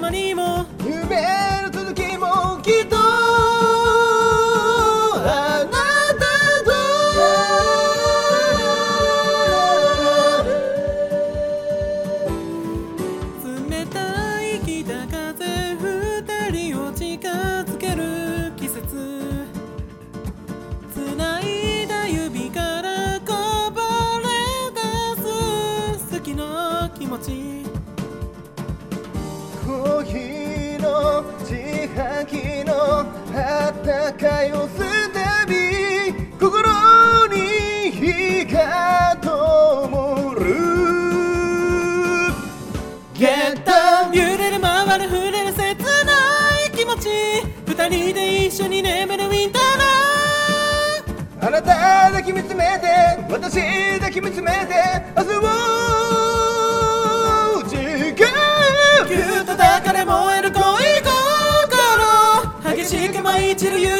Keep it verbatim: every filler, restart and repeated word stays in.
まにも夢の続きもきっとあなたと冷たい北風二人を近づける季節繋いだ指からこぼれ出す好きの気持ちコーヒーの自販機のあったかいを捨てび心に火が灯るゲット揺れる回る触れる切ない気持ち二人で一緒に眠るウィンターあなただけ見つめて私だけ見つめて明日を誓うぎゅっと抱かれ燃える恋心激しく舞い散る夕